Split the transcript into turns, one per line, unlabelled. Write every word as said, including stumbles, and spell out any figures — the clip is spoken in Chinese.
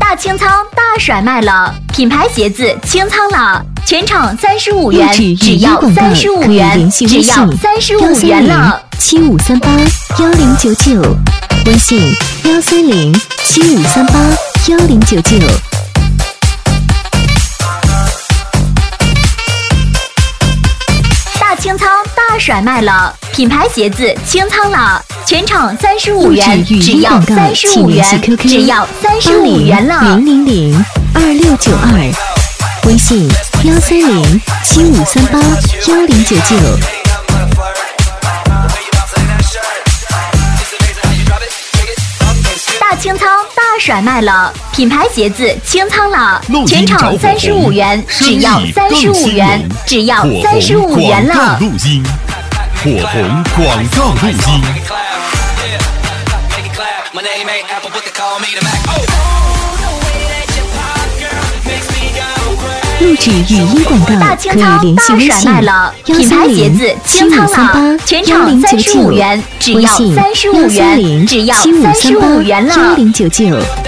大清仓大甩卖了，品牌鞋子清仓了，全场三十五元，只要三十五元，只要三十五元了。
七五三八幺零九九，微信幺三零七五三八幺零九九。
大清仓大甩卖了，品牌鞋子清仓了，全场三十五元，只要三十五元，只要三十五元了。
零零零二六九二，微信幺三零七五三八幺零九九。
大清仓大甩卖了，品牌鞋子清仓了，全场三十五元，只要三十五元，只要三十五元了。
路金，火红广告路金。
录制语音广告
大清仓大甩卖了，品牌鞋子清仓了，全场三十五元，只要三十五元，只要三十五元了。
幺零九九。